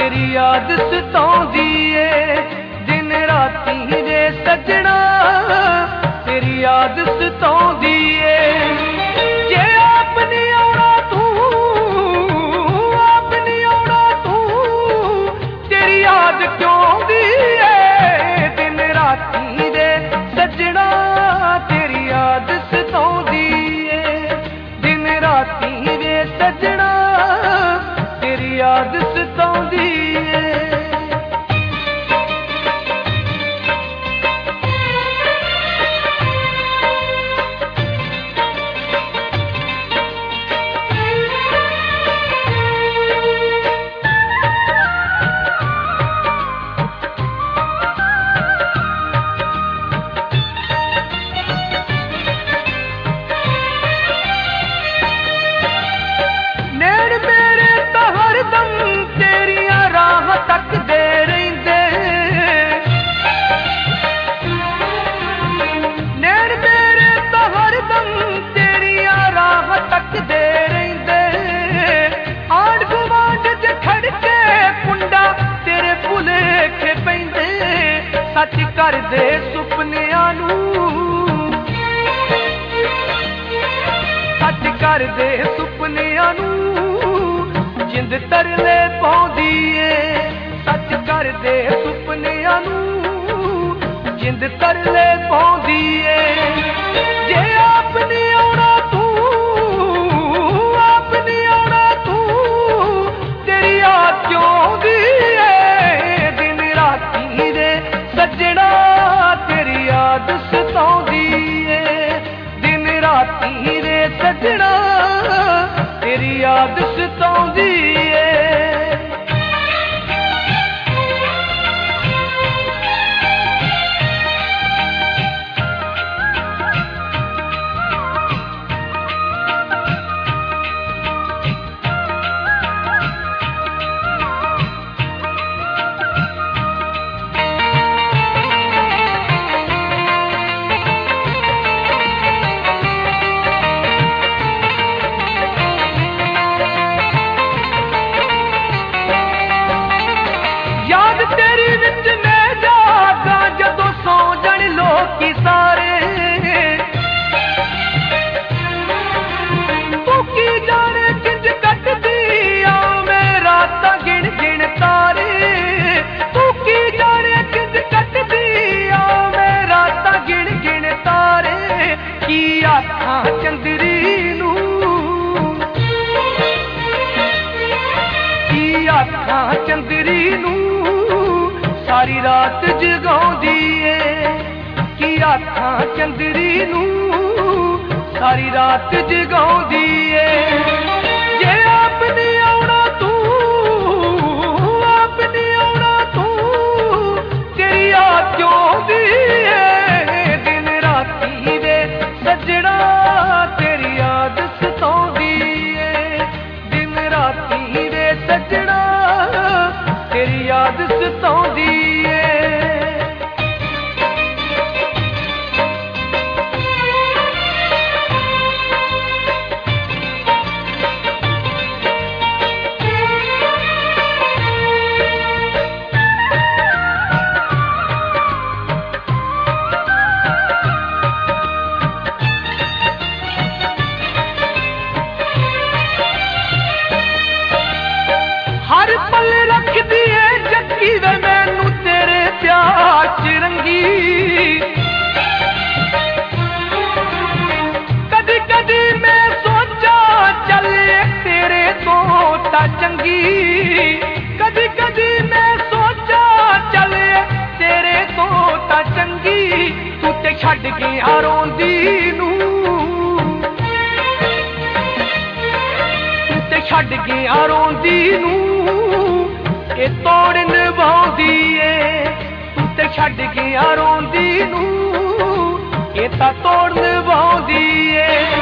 तेरी याद सताउंदी ए दिन राती वे सजना, तेरी याद सताउंदी ए। जे आप नहीं आउणा तू, आप नहीं आउणा तू, तेरी याद क्यों आउंदी ए दिन राती वे सजना, तेरी याद सताउंदी ए दिन राती वे सजना, तेरी याद सताउंदी ए। सच कर दे सुपनियां नू, सच कर दे सुपनियां नू, जिंद तरले पाउंदी ए। सच कर दे सुपनियां नू, जिंद तरले पाउंदी ए। जे आप नहीं आउणा तू, आप नहीं आउणा तू, तेरी याद क्यों आउंदी ए दिन राती दे सजना, तेरी याद सताउंदी ए दिन राती वे सजना, तेरी याद सताउंदी ए। की सारे तू की जाने किंज कट दिया मैं रात गिन गिन तारे, तू की जाने किंज कट दिया मैं रात गिन गिन तारे। की आखां चंदरी नू, की आखां चंदरी नू सारी रात जगाउंदी ए। की आखां चंदरी नू सारी रात जगाउंदी ए। जे आप नहीं आउणा तू, आप नहीं आउणा तू, तेरी याद क्यों आउंदी ए दिन राती वे सजना, तेरी याद सताउंदी ए दिन राती वे सजना, तेरी याद सताउंदी ए। हर पल रख दिए जगी वे मैनू तेरे प्यार च रंगी, कदी कदी मैं सोचा चल तेरे तो ता चंगी, कदी कदी मैं सोचा चल तेरे तो ता चंगी। तू ते छड्ड गया रोंदी नू, तू ते छड्ड गया रोंदी नू, ये तोड़ निभाउंदी ए। तू ते छड्ड गया रोंदी नू, ये तां तोड़ निभाउंदी ए।